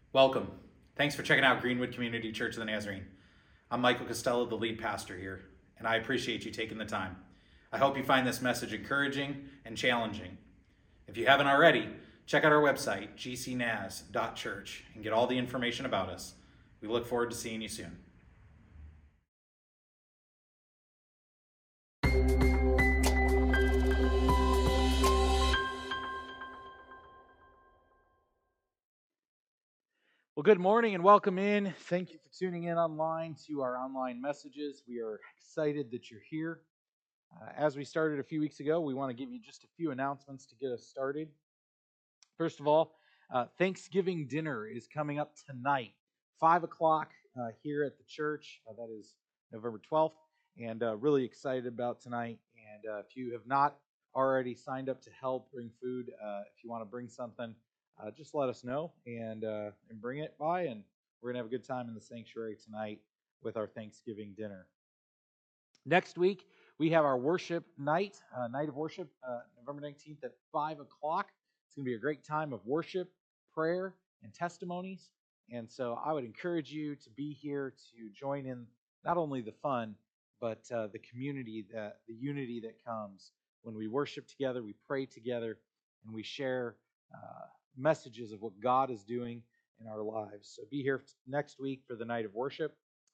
Welcome. Thanks for checking out Greenwood Community Church of the Nazarene. I'm Michael Costello, the lead pastor here, and I appreciate you taking the time. I hope you find this message encouraging and challenging. If you haven't already, check out our website, gcnaz.church, and get all the information about us. We look forward to seeing you soon. Well, good morning and welcome in. Thank you for tuning in online to our online messages. We are excited that you're here. As we started a few weeks ago, we want to give you just a few announcements to get us started. First of all, Thanksgiving dinner is coming up tonight, 5 o'clock here at the church. That is November 12th, and really excited about tonight. And if you have not already signed up to help bring food, if you want to bring something, just let us know and bring it by, and we're gonna have a good time in the sanctuary tonight with our Thanksgiving dinner. Next week we have our worship night, night of worship, November 19th at 5 o'clock. It's gonna be a great time of worship, prayer, and testimonies. And so I would encourage you to be here to join in not only the fun, but the community, the unity that comes when we worship together, we pray together, and we share messages of what God is doing in our lives. So be here next week for the night of worship.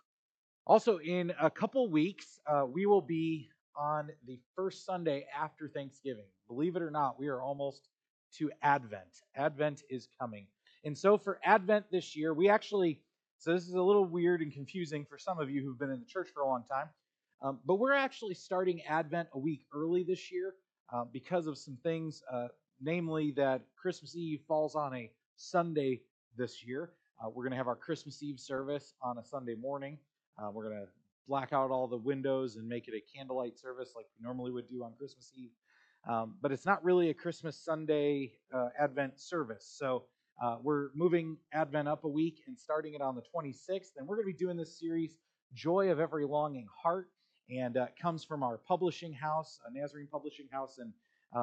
Also, in a couple weeks, we will be on the first Sunday after Thanksgiving. Believe it or not, we are almost to Advent. Advent is coming. And so for Advent this year, so this is a little weird and confusing for some of you who've been in the church for a long time, but we're actually starting Advent a week early this year because of some things, namely that Christmas Eve falls on a Sunday this year. We're going to have our Christmas Eve service on a Sunday morning. We're going to black out all the windows and make it a candlelight service like we normally would do on Christmas Eve. But it's not really a Christmas Sunday Advent service. So we're moving Advent up a week and starting it on the 26th. And we're going to be doing this series, Joy of Every Longing Heart. And it comes from our publishing house, a Nazarene publishing house. And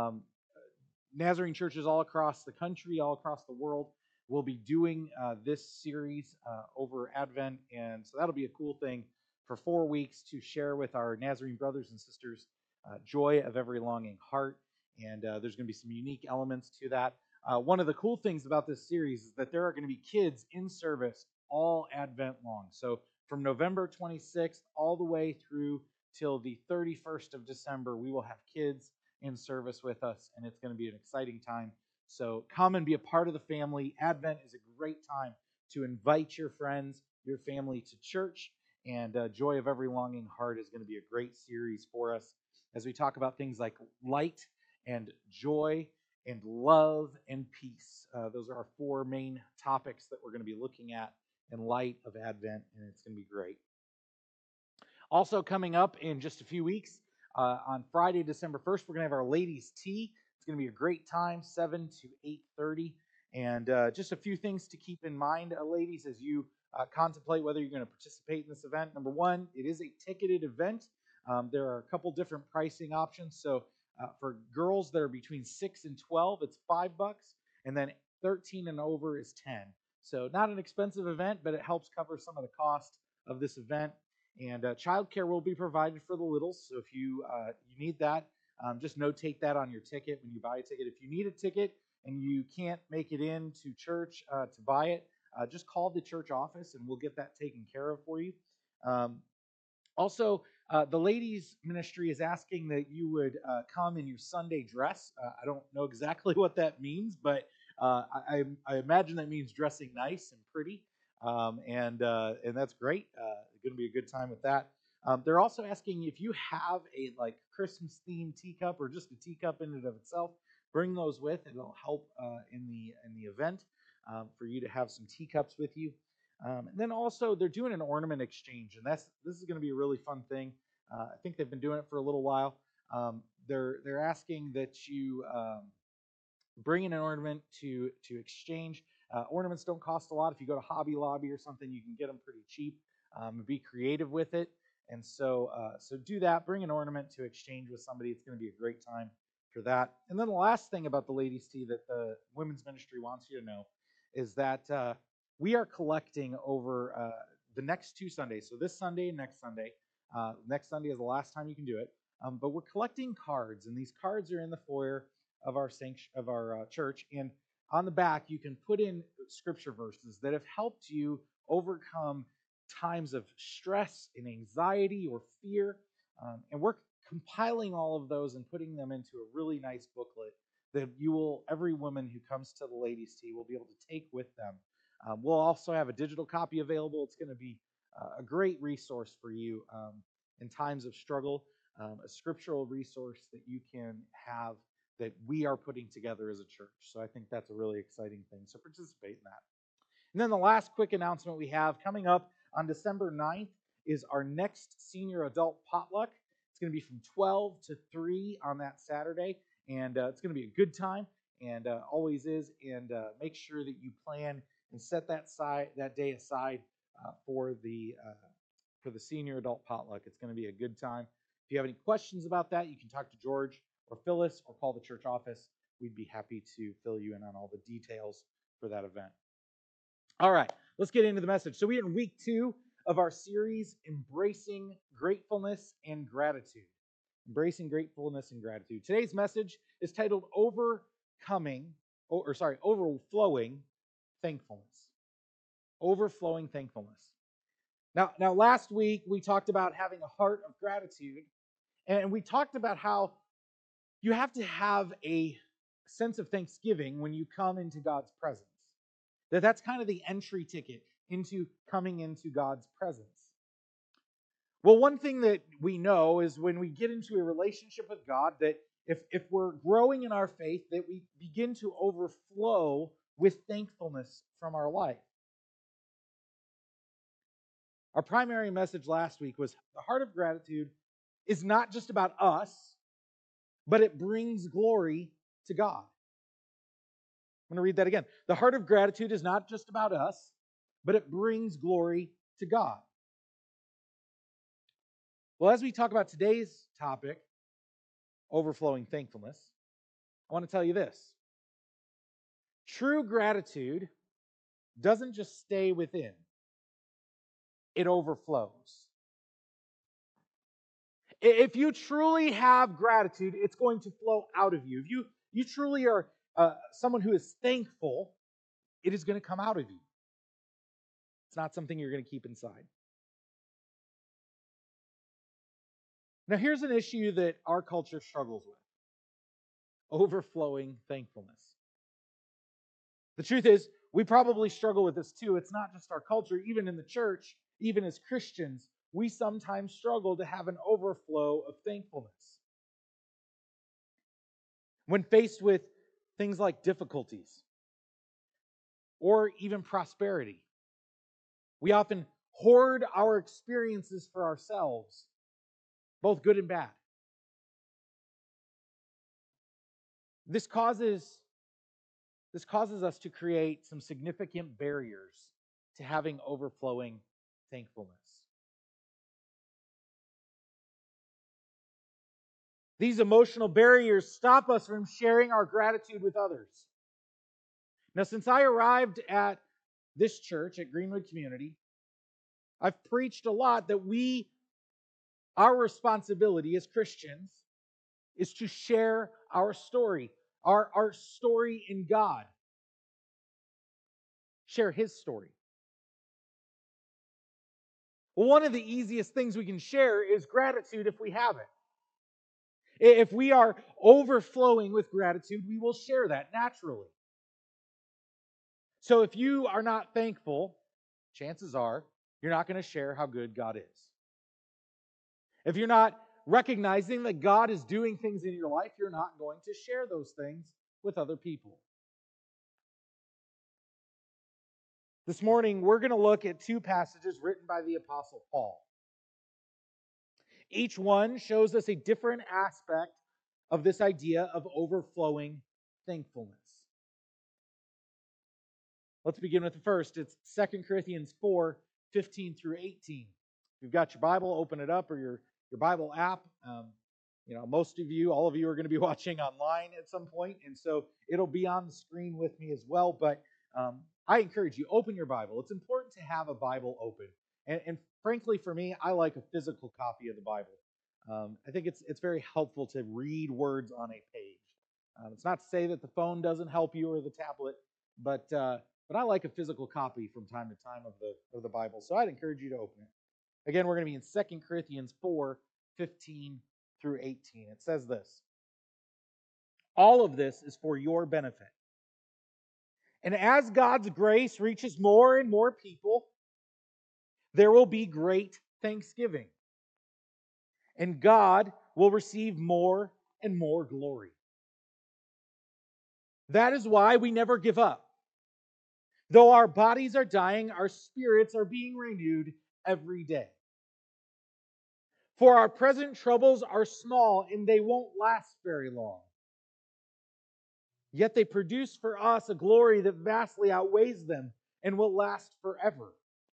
Nazarene churches all across the country, all across the world, will be doing this series over Advent, and so that'll be a cool thing for 4 weeks to share with our Nazarene brothers and sisters, Joy of Every Longing Heart, and there's going to be some unique elements to that. One of the cool things about this series is that there are going to be kids in service all Advent long. So from November 26th all the way through till the 31st of December, we will have kids in service with us, and it's going to be an exciting time. So come and be a part of the family. Advent is a great time to invite your friends, your family to church, and Joy of Every Longing Heart is going to be a great series for us as we talk about things like light and joy and love and peace. Those are our 4 main topics that we're going to be looking at in light of Advent, and it's going to be great. Also coming up in just a few weeks, on Friday, December 1st, we're going to have our ladies' tea. It's going to be a great time, 7 to 8:30. And just a few things to keep in mind, ladies, as you contemplate whether you're going to participate in this event. Number one, it is a ticketed event. There are a couple different pricing options. So for girls that are between 6 and 12, it's $5, and then 13 and over is 10. So not an expensive event, but it helps cover some of the cost of this event. And childcare will be provided for the littles. So if you need that, just notate that on your ticket when you buy a ticket. If you need a ticket and you can't make it in to church to buy it, just call the church office and we'll get that taken care of for you. Also, the ladies' ministry is asking that you would come in your Sunday dress. I don't know exactly what that means, but I imagine that means dressing nice and pretty, and that's great. Going to be a good time with that. They're also asking if you have a Christmas themed teacup or just a teacup in and of itself, bring those with. It'll help in the event for you to have some teacups with you. And then also they're doing an ornament exchange, and this is going to be a really fun thing. I think they've been doing it for a little while. They're asking that you bring in an ornament to exchange. Ornaments don't cost a lot. If you go to Hobby Lobby or something, you can get them pretty cheap. Be creative with it, and so do that. Bring an ornament to exchange with somebody. It's going to be a great time for that. And then the last thing about the ladies' tea that the women's ministry wants you to know is that we are collecting over the next 2 Sundays. So this Sunday and next Sunday. Next Sunday is the last time you can do it. But we're collecting cards, and these cards are in the foyer of our church. And on the back, you can put in scripture verses that have helped you overcome times of stress and anxiety or fear. And we're compiling all of those and putting them into a really nice booklet that every woman who comes to the ladies' tea will be able to take with them. We'll also have a digital copy available. It's going to be a great resource for you in times of struggle, a scriptural resource that you can have that we are putting together as a church. So I think that's a really exciting thing. So participate in that. And then the last quick announcement we have coming up on December 9th is our next senior adult potluck. It's going to be from 12 to 3 on that Saturday, and it's going to be a good time, and always is. And make sure that you plan and set that day aside for the senior adult potluck. It's going to be a good time. If you have any questions about that, you can talk to George or Phyllis or call the church office. We'd be happy to fill you in on all the details for that event. All right, let's get into the message. So we're in week 2 of our series, Embracing Gratefulness and Gratitude. Embracing Gratefulness and Gratitude. Today's message is titled Overflowing Thankfulness. Overflowing Thankfulness. Now, last week we talked about having a heart of gratitude, and we talked about how you have to have a sense of thanksgiving when you come into God's presence. That's kind of the entry ticket into coming into God's presence. Well, one thing that we know is when we get into a relationship with God, that if we're growing in our faith, that we begin to overflow with thankfulness from our life. Our primary message last week was the heart of gratitude is not just about us, but it brings glory to God. I'm going to read that again. The heart of gratitude is not just about us, but it brings glory to God. Well, as we talk about today's topic, overflowing thankfulness, I want to tell you this. True gratitude doesn't just stay within. It overflows. If you truly have gratitude, it's going to flow out of you. If you truly are someone who is thankful, it is going to come out of you. It's not something you're going to keep inside. Now, here's an issue that our culture struggles with. Overflowing thankfulness. The truth is, we probably struggle with this too. It's not just our culture. Even in the church, even as Christians, we sometimes struggle to have an overflow of thankfulness. When faced with things like difficulties or even prosperity, we often hoard our experiences for ourselves, both good and bad. This causes us to create some significant barriers to having overflowing thankfulness. These emotional barriers stop us from sharing our gratitude with others. Now, since I arrived at this church, at Greenwood Community, I've preached a lot that our responsibility as Christians is to share our story, our story in God. Share His story. Well, one of the easiest things we can share is gratitude if we have it. If we are overflowing with gratitude, we will share that naturally. So if you are not thankful, chances are you're not going to share how good God is. If you're not recognizing that God is doing things in your life, you're not going to share those things with other people. This morning, we're going to look at 2 passages written by the Apostle Paul. Each one shows us a different aspect of this idea of overflowing thankfulness. Let's begin with the first. It's 2 Corinthians 4, 15 through 18. If you've got your Bible, open it up, or your Bible app. Most of you, all of you are going to be watching online at some point, and so it'll be on the screen with me as well. But I encourage you, open your Bible. It's important to have a Bible open. And frankly, for me, I like a physical copy of the Bible. I think it's very helpful to read words on a page. It's not to say that the phone doesn't help you or the tablet, but I like a physical copy from time to time of the Bible. So I'd encourage you to open it. Again, we're going to be in 2 Corinthians 4:15 through 18. It says this: all of this is for your benefit. And as God's grace reaches more and more people, there will be great thanksgiving. And God will receive more and more glory. That is why we never give up. Though our bodies are dying, our spirits are being renewed every day. For our present troubles are small and they won't last very long. Yet they produce for us a glory that vastly outweighs them and will last forever.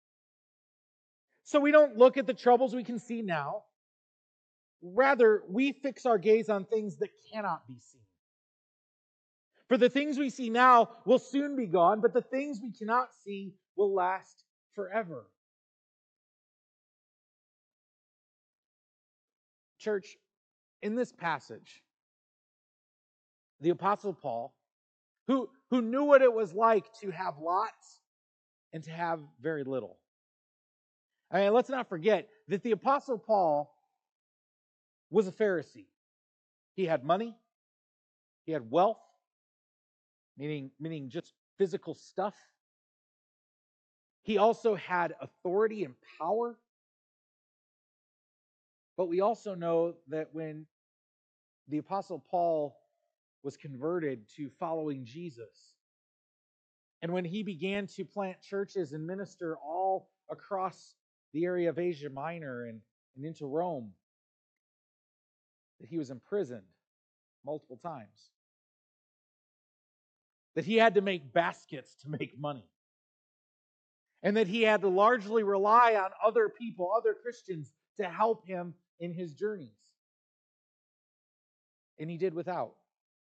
So we don't look at the troubles we can see now. Rather, we fix our gaze on things that cannot be seen. For the things we see now will soon be gone, but the things we cannot see will last forever. Church, in this passage, the Apostle Paul, who knew what it was like to have lots and to have very little. I mean, let's not forget that the Apostle Paul was a Pharisee. He had money, he had wealth, meaning just physical stuff. He also had authority and power. But we also know that when the Apostle Paul was converted to following Jesus, and when he began to plant churches and minister all across the area of Asia Minor and into Rome, that he was imprisoned multiple times. That he had to make baskets to make money. And that he had to largely rely on other people, other Christians, to help him in his journeys. And he did without.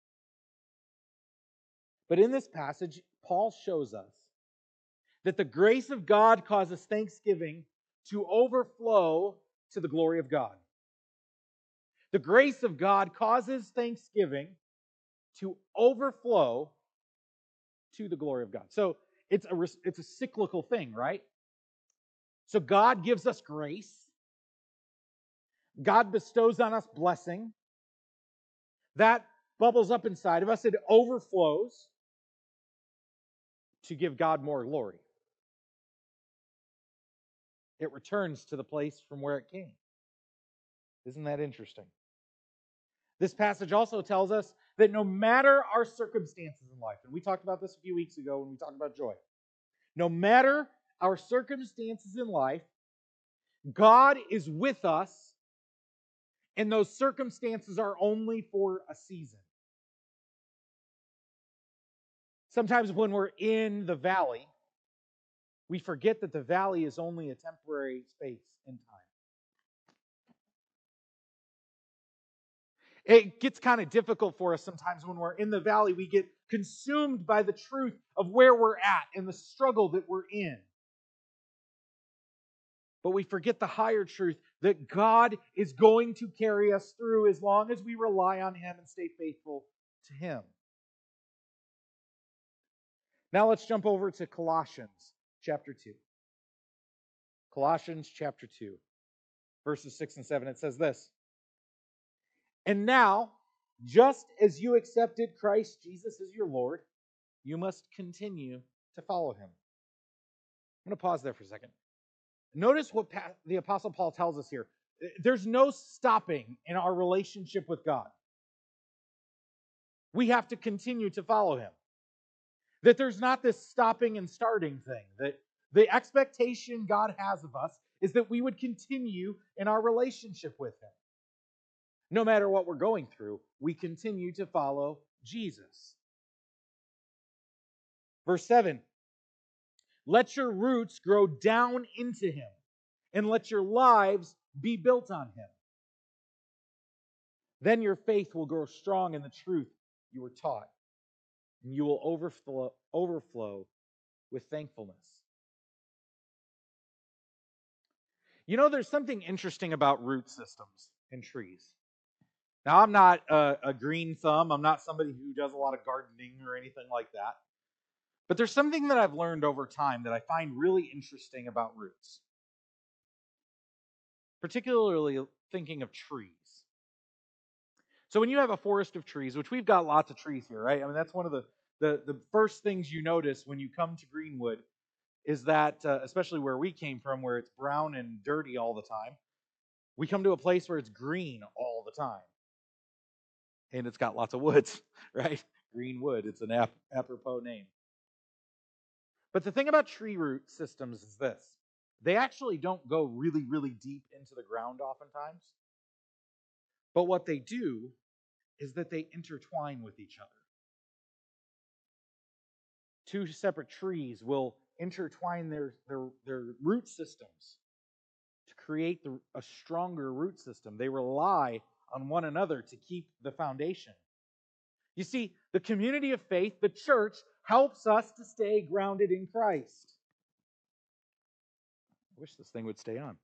But in this passage, Paul shows us that the grace of God causes thanksgiving to overflow to the glory of God. The grace of God causes thanksgiving to overflow to the glory of God. So it's a cyclical thing, right? So God gives us grace. God bestows on us blessing. That bubbles up inside of us. It overflows to give God more glory. It returns to the place from where it came. Isn't that interesting? This passage also tells us that no matter our circumstances in life, and we talked about this a few weeks ago when we talked about joy, no matter our circumstances in life, God is with us, and those circumstances are only for a season. Sometimes when we're in the valley, we forget that the valley is only a temporary space in time. It gets kind of difficult for us sometimes when we're in the valley. We get consumed by the truth of where we're at and the struggle that we're in. But we forget the higher truth that God is going to carry us through as long as we rely on Him and stay faithful to Him. Now let's jump over to Colossians chapter 2. Colossians chapter 2, verses 6 and 7. It says this: "And now, just as you accepted Christ Jesus as your Lord, you must continue to follow Him." I'm going to pause there for a second. Notice what the Apostle Paul tells us here. There's no stopping in our relationship with God. We have to continue to follow Him. That there's not this stopping and starting thing. That the expectation God has of us is that we would continue in our relationship with Him. No matter what we're going through, we continue to follow Jesus. Verse 7, "Let your roots grow down into Him, and let your lives be built on Him. Then your faith will grow strong in the truth you were taught, and you will overflow with thankfulness. You know, there's something interesting about root systems in trees. Now, I'm not a green thumb. I'm not somebody who does a lot of gardening or anything like that. But there's something that I've learned over time that I find really interesting about roots, particularly thinking of trees. So when you have a forest of trees, which we've got lots of trees here, right? I mean, that's one of the first things you notice when you come to Greenwood is that, especially where we came from, where it's brown and dirty all the time, we come to a place where it's green all the time. And it's got lots of woods, right? Greenwood, it's an apropos name. But the thing about tree root systems is this. They actually don't go really, really deep into the ground oftentimes. But what they do is that they intertwine with each other. Two separate trees will intertwine their root systems to create a stronger root system. They rely on one another to keep the foundation. You see, the community of faith, the church, helps us to stay grounded in Christ. I wish this thing would stay on.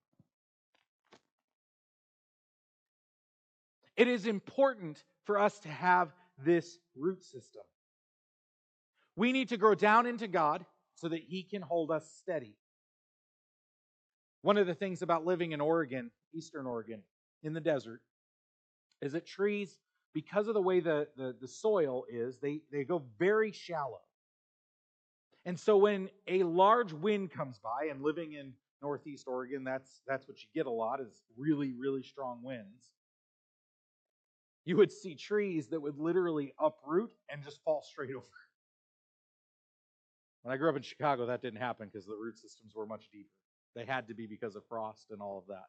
It is important for us to have this root system. We need to grow down into God so that He can hold us steady. One of the things about living in Oregon, Eastern Oregon, in the desert, is that trees, because of the way the soil is, they go very shallow. And so when a large wind comes by, and living in Northeast Oregon, that's what you get a lot, is really, really strong winds. You would see trees that would literally uproot and just fall straight over. When I grew up in Chicago, that didn't happen because the root systems were much deeper. They had to be because of frost and all of that.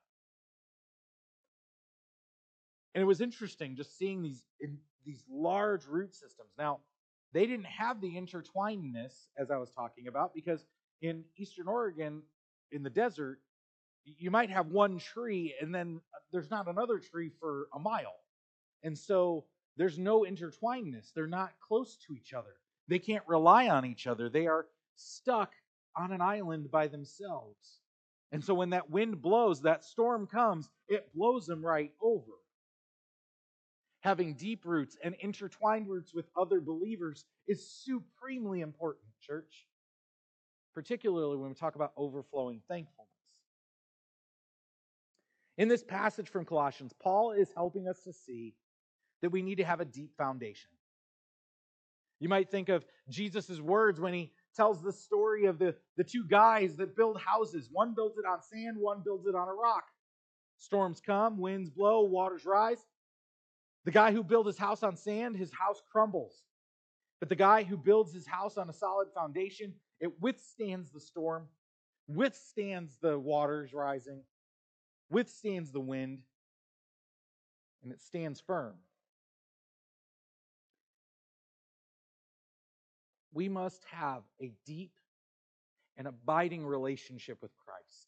And it was interesting just seeing these large root systems. Now, they didn't have the intertwinedness as I was talking about, because in Eastern Oregon, in the desert, you might have one tree and then there's not another tree for a mile. And so there's no intertwinedness. They're not close to each other. They can't rely on each other. They are stuck on an island by themselves. And so when that wind blows, that storm comes, it blows them right over. Having deep roots and intertwined roots with other believers is supremely important, church. Particularly when we talk about overflowing thankfulness. In this passage from Colossians, Paul is helping us to see that we need to have a deep foundation. You might think of Jesus' words when he tells the story of the two guys that build houses. One builds it on sand, one builds it on a rock. Storms come, winds blow, waters rise. The guy who built his house on sand, his house crumbles. But the guy who builds his house on a solid foundation, it withstands the storm, withstands the waters rising, withstands the wind, and it stands firm. We must have a deep and abiding relationship with Christ.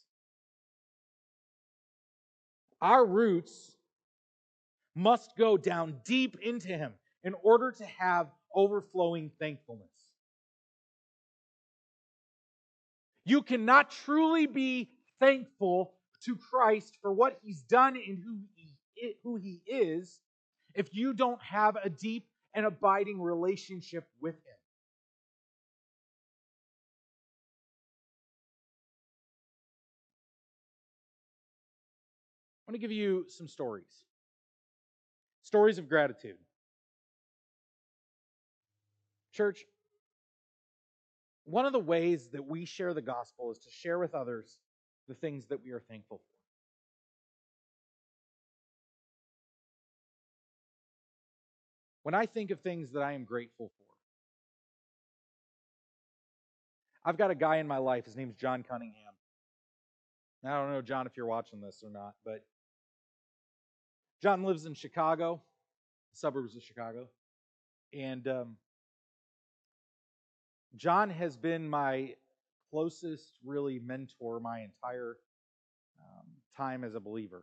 Our roots must go down deep into Him in order to have overflowing thankfulness. You cannot truly be thankful to Christ for what He's done and who He is if you don't have a deep and abiding relationship with Him. I want to give you some stories. Stories of gratitude. Church, one of the ways that we share the gospel is to share with others the things that we are thankful for. When I think of things that I am grateful for, I've got a guy in my life, his name's John Cunningham. I don't know, John, if you're watching this or not, but John lives in Chicago, suburbs of Chicago, and John has been my closest, really, mentor my entire time as a believer.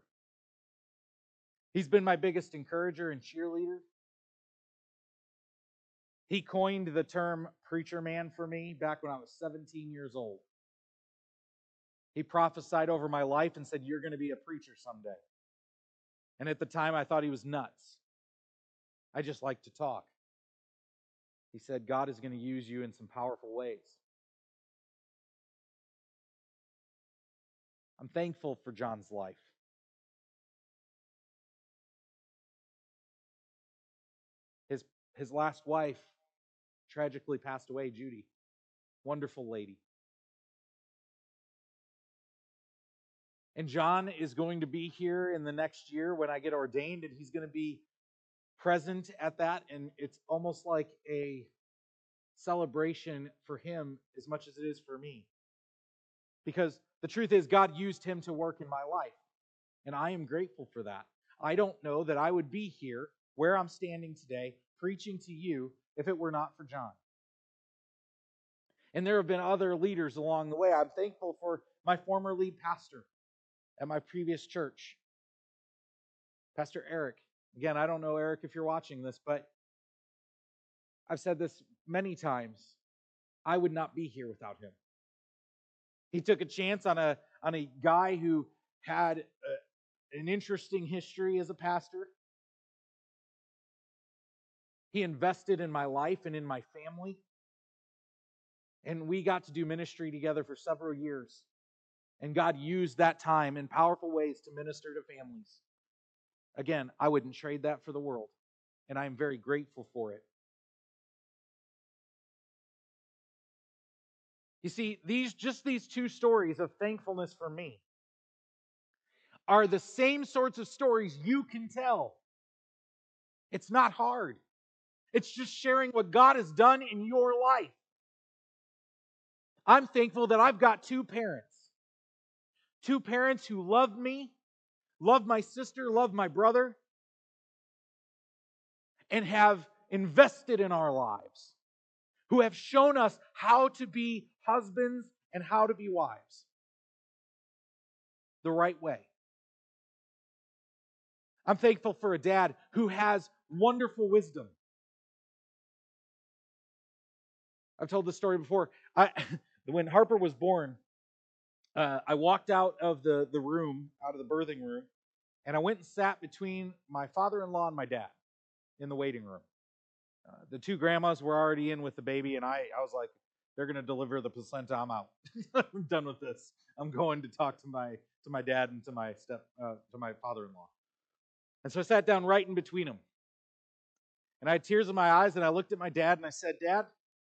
He's been my biggest encourager and cheerleader. He coined the term preacher man for me back when I was 17 years old. He prophesied over my life and said, "You're going to be a preacher someday." And at the time, I thought he was nuts. I just like to talk. He said, "God is going to use you in some powerful ways." I'm thankful for John's life. His last wife tragically passed away, Judy. Wonderful lady. And John is going to be here in the next year when I get ordained, and he's going to be present at that. And it's almost like a celebration for him as much as it is for me. Because the truth is, God used him to work in my life. And I am grateful for that. I don't know that I would be here where I'm standing today preaching to you if it were not for John. And there have been other leaders along the way. I'm thankful for my former lead pastor at my previous church, Pastor Eric. Again, I don't know, Eric, if you're watching this, but I've said this many times. I would not be here without him. He took a chance on a guy who had an interesting history as a pastor. He invested in my life and in my family. And we got to do ministry together for several years. And God used that time in powerful ways to minister to families. Again, I wouldn't trade that for the world. And I am very grateful for it. You see, these two stories of thankfulness for me are the same sorts of stories you can tell. It's not hard. It's just sharing what God has done in your life. I'm thankful that I've got two parents. Two parents who love me, love my sister, love my brother, and have invested in our lives. Who have shown us how to be husbands and how to be wives the right way. I'm thankful for a dad who has wonderful wisdom. I've told this story before. When Harper was born, I walked out of the room, out of the birthing room, and I went and sat between my father-in-law and my dad in the waiting room. The two grandmas were already in with the baby, and I was like, they're going to deliver the placenta. I'm out. I'm done with this. I'm going to talk to my dad and to my father-in-law. And so I sat down right in between them. And I had tears in my eyes, and I looked at my dad, and I said, "Dad,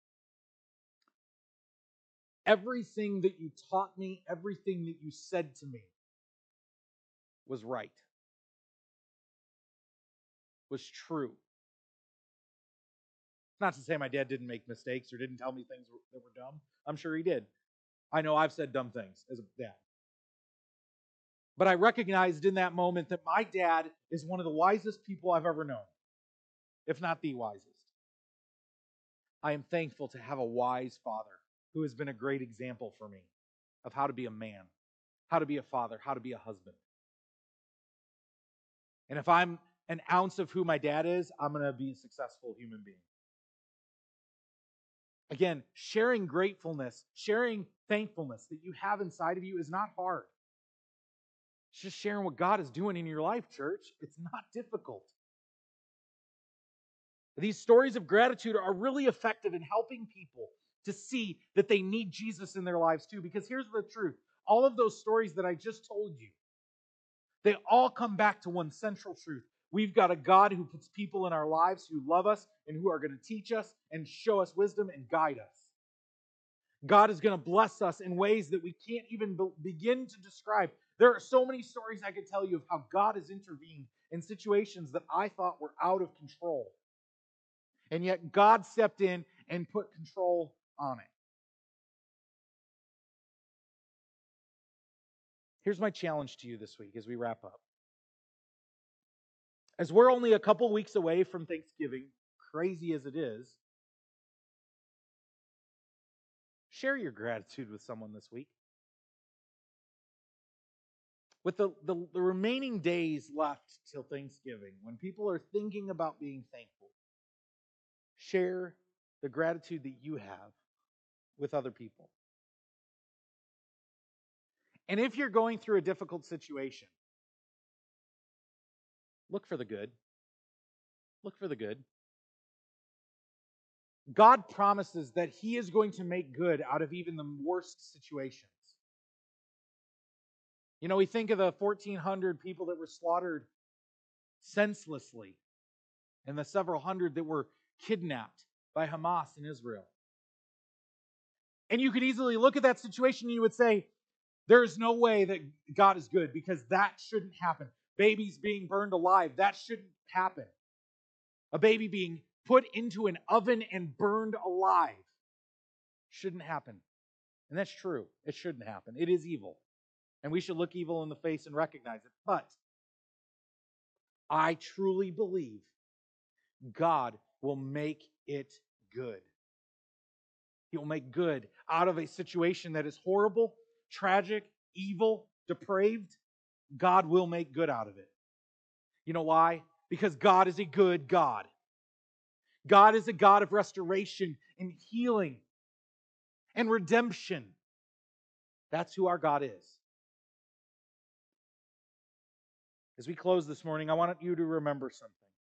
everything that you taught me, everything that you said to me was right, was true." Not to say my dad didn't make mistakes or didn't tell me things that were dumb. I'm sure he did. I know I've said dumb things as a dad. But I recognized in that moment that my dad is one of the wisest people I've ever known, if not the wisest. I am thankful to have a wise father who has been a great example for me of how to be a man, how to be a father, how to be a husband. And if I'm an ounce of who my dad is, I'm going to be a successful human being. Again, sharing gratefulness, sharing thankfulness that you have inside of you is not hard. It's just sharing what God is doing in your life, church. It's not difficult. These stories of gratitude are really effective in helping people to see that they need Jesus in their lives too. Because here's the truth. All of those stories that I just told you, they all come back to one central truth. We've got a God who puts people in our lives who love us and who are going to teach us and show us wisdom and guide us. God is going to bless us in ways that we can't even begin to describe. There are so many stories I could tell you of how God has intervened in situations that I thought were out of control. And yet God stepped in and put control on it. Here's my challenge to you this week as we wrap up. As we're only a couple weeks away from Thanksgiving, crazy as it is, share your gratitude with someone this week. With the remaining days left till Thanksgiving, when people are thinking about being thankful, Share the gratitude that you have with other people. And if you're going through a difficult situation, look for the good. Look for the good. God promises that He is going to make good out of even the worst situations. You know, we think of the 1,400 people that were slaughtered senselessly and the several hundred that were kidnapped by Hamas in Israel. And you could easily look at that situation and you would say, there's no way that God is good because that shouldn't happen. Babies being burned alive, that shouldn't happen. A baby being put into an oven and burned alive shouldn't happen. And that's true. It shouldn't happen. It is evil. And we should look evil in the face and recognize it. But I truly believe God will make it good. He will make good out of a situation that is horrible, tragic, evil, depraved. God will make good out of it. You know why? Because God is a good God. God is a God of restoration and healing and redemption. That's who our God is. As we close this morning, I want you to remember something.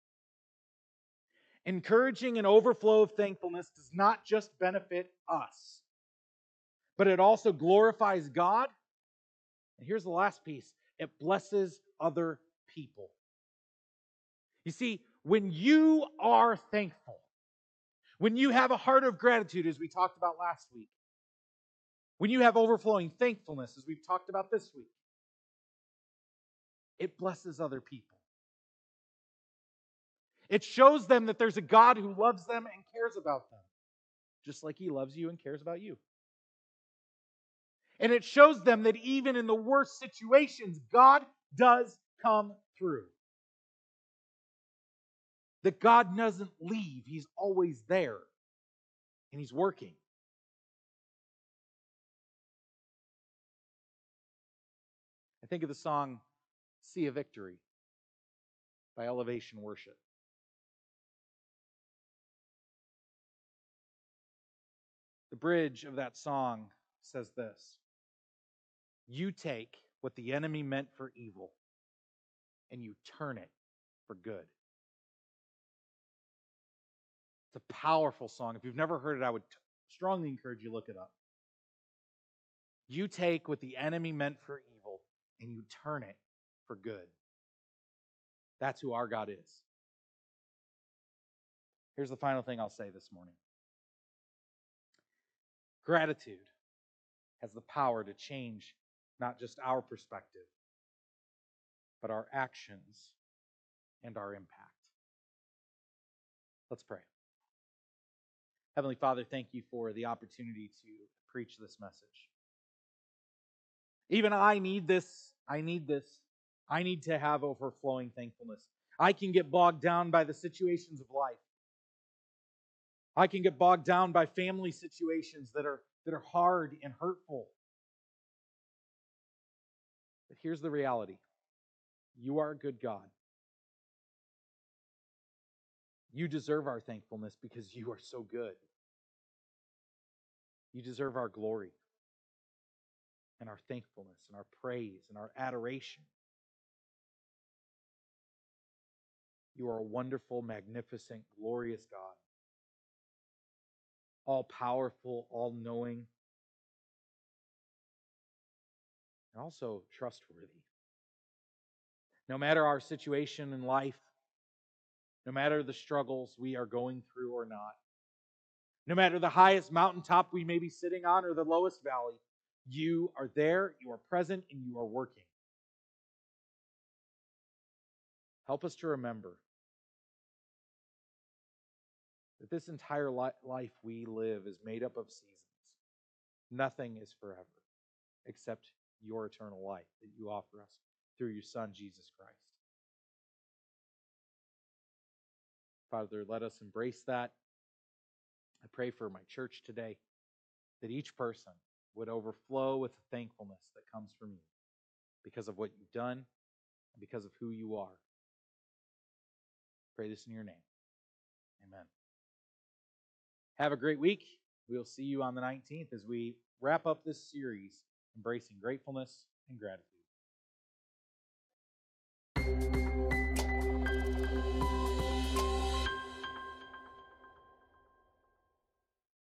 Encouraging an overflow of thankfulness does not just benefit us, but it also glorifies God. And here's the last piece. It blesses other people. You see, when you are thankful, when you have a heart of gratitude, as we talked about last week, when you have overflowing thankfulness, as we've talked about this week, it blesses other people. It shows them that there's a God who loves them and cares about them, just like He loves you and cares about you. And it shows them that even in the worst situations, God does come through. That God doesn't leave. He's always there. And He's working. I think of the song Sea of Victory by Elevation Worship. The bridge of that song says this: you take what the enemy meant for evil and you turn it for good. It's a powerful song. If you've never heard it, I would strongly encourage you to look it up. You take what the enemy meant for evil and you turn it for good. That's who our God is. Here's the final thing I'll say this morning. Gratitude has the power to change not just our perspective, but our actions and our impact. Let's pray. Heavenly Father, thank you for the opportunity to preach this message. Even I need this. I need this. I need to have overflowing thankfulness. I can get bogged down by the situations of life. I can get bogged down by family situations that are hard and hurtful. But here's the reality. You are a good God. You deserve our thankfulness because you are so good. You deserve our glory and our thankfulness and our praise and our adoration. You are a wonderful, magnificent, glorious God. All-powerful, all-knowing, and also trustworthy. No matter our situation in life, no matter the struggles we are going through or not, no matter the highest mountaintop we may be sitting on or the lowest valley, you are there, you are present, and you are working. Help us to remember that this entire life we live is made up of seasons. Nothing is forever except your eternal life that you offer us through your Son, Jesus Christ. Father, let us embrace that. I pray for my church today that each person would overflow with the thankfulness that comes from you because of what you've done and because of who you are. Pray this in your name. Amen. Have a great week. We'll see you on the 19th as we wrap up this series, Embracing Gratefulness and Gratitude.